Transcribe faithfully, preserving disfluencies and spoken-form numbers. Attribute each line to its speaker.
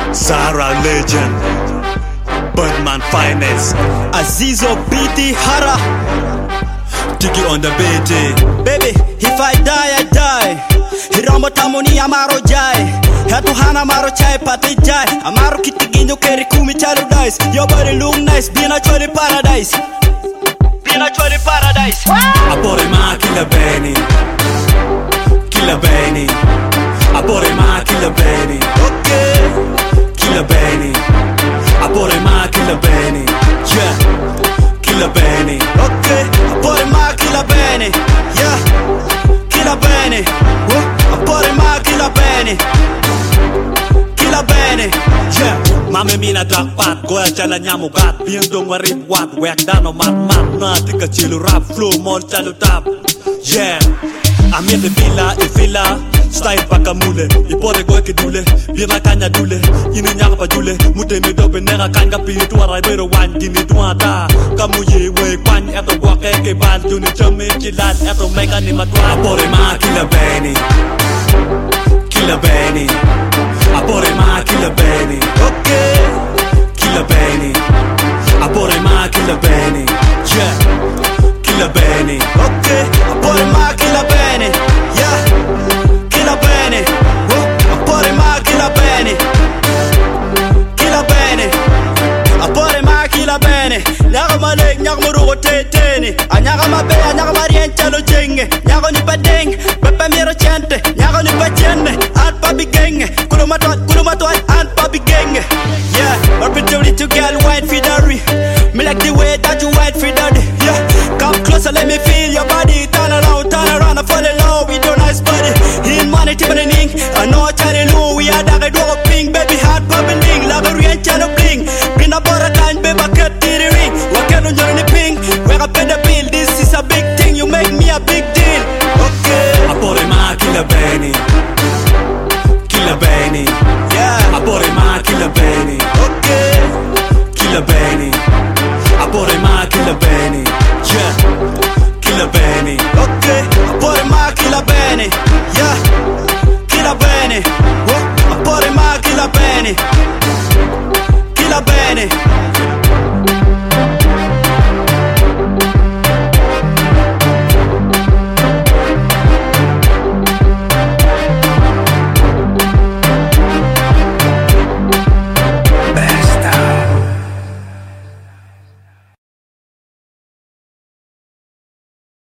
Speaker 1: Zara Legend, Birdman Finest,
Speaker 2: Azizo B T Hara,
Speaker 1: Tiki on the beat.
Speaker 2: Baby, if I die, I die. Hiromo tamuni amaro jai. Hatu hana maro chai pati jai. Amaro kitiginyo keri kumi chalu dice. Your body look nice, be naturally paradise. Be naturally paradise.
Speaker 1: Apore ma kila bene, kila bene. Apore ma kila bene,
Speaker 2: Okay.
Speaker 1: kila bene. Apore ma kila bene, yeah, kila bene.
Speaker 2: Okay, apore ma kila bene, yeah, kila bene. Uh, apore ma kila bene, kila bene, yeah.
Speaker 1: Mame mina dark pat, goya chala nyamu gat. Bien dong warip wat, wek dano mat mat. Na tika chilu rap, flow mon chalu tap. Yeah, I'm in the villa, e villa. Style paka mule, ipore goe ke dule. Bina kanya dule, ini nyaka pa dule. Mute mi dope nera kanga pi tuara ibero wan gini tuata. Kamu ye we kwan eto wake ke bal duni chame chilat eto mega ni matwa. Apore ma kila bene, kila bene. Apore ma kila bene,
Speaker 2: Okay,
Speaker 1: kila bene. Apore ma kila bene, yeah, kila bene.
Speaker 2: okay, apore ma kila bene, yeah, kila bene. Uh, apore ma kila bene, kila bene. Apore ma kila bene. Nyaga malek, nyaga murugo tetene. Anyaga mabe, anyaga marien chalo jenge. Nyaga ni badeng, pepe miro chente. Nyaga ni bachene, ant papi genge. Kulumatwa, kulumatwa, ant papi genge. Yeah, opportunity to get white fidari. Me like the way that you white fidari. Yeah, come closer, let me feel your body. Turn around, turn around, I fall in love with your nice body. In money, tip in